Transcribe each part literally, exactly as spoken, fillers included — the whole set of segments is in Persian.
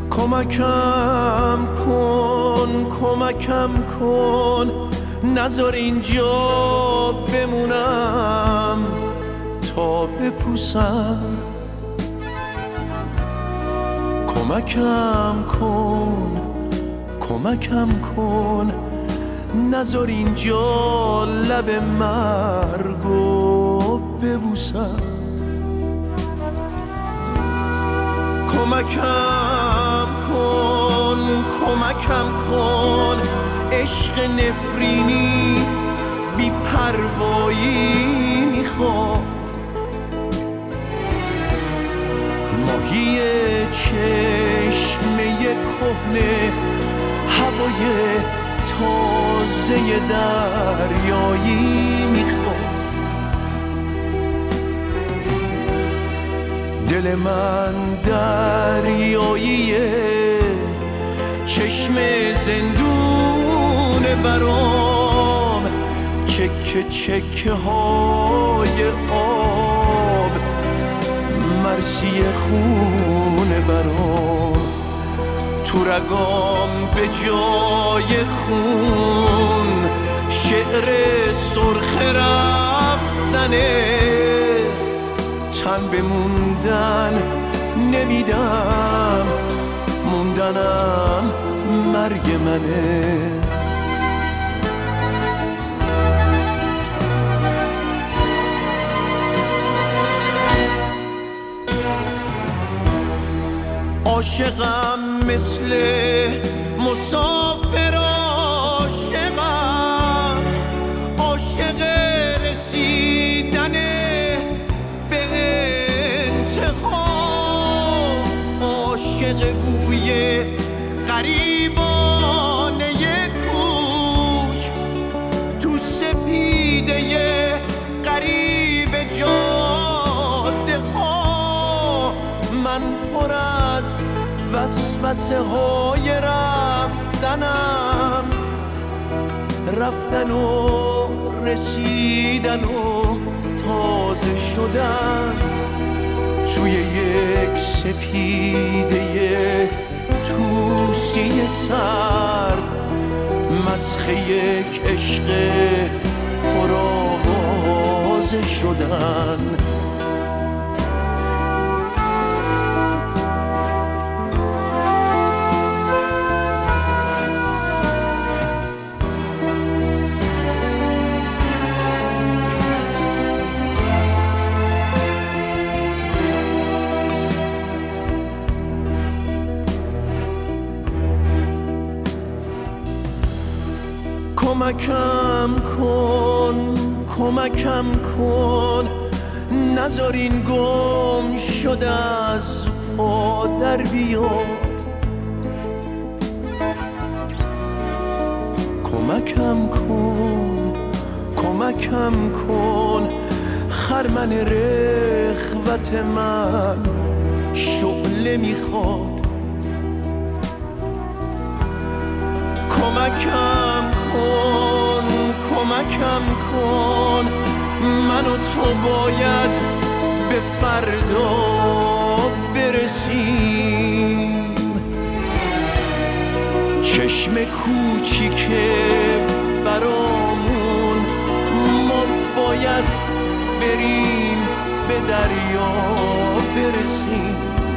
کمکم کن کمکم کن نذار اینجا بمونم تا بپوسم. کمکم کن کمکم کن نذار اینجا لب مرگو ببوسم. کمکم کن کمکم کن عشق نفرینی بی پروایی میخواد. ماهی چشمه کهنه هوای تازه دریایی میخواد. دل من دریاییه چشم زندون برام چکه چکه های آب مرسی خون برام. تو رگام به جای خون شعر سرخ رفتنه. تن به موندن نمیدم موندنم مرگ منه. عاشقم مثل مسافر عاشقم عاشق رسیدن به انتها. عاشق بوی غریبانه کوچ تو سپیده غریب جاده ها. من پر از وسوسه های رفتنم رفتن و رسیدن و تازه شدن توی یک سپیده توسی سرد مسخ یک عشق پرآوازه شدن. کمکم کن کمکم کن نذار این گم شده از پا در بیاد. کمکم کن کمکم کن خرمن رخوت من شعله میخواد. کمکم کن کمکم کن من و تو باید به فردا برسیم. چشم کوچیکه برامون ما باید بریم به دریا برسیم.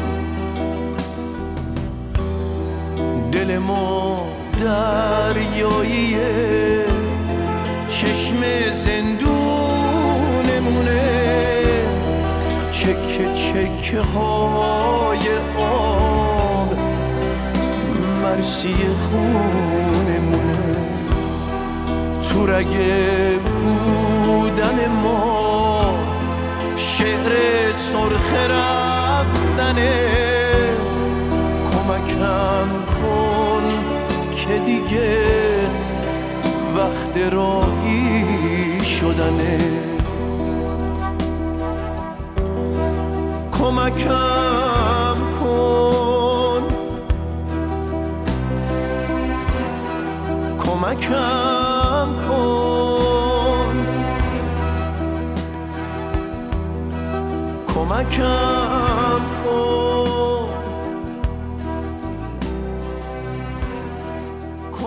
دل ما دریاییه چشم زندونمونه چکه چکه های آب مرسی خونمونه. تو رگه بودن ما شعر سرخ رفتنه. کمکم کن که دیگه وقت راهی شدنه. کمکم کن کمکم کن کمکم کن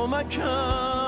کمکم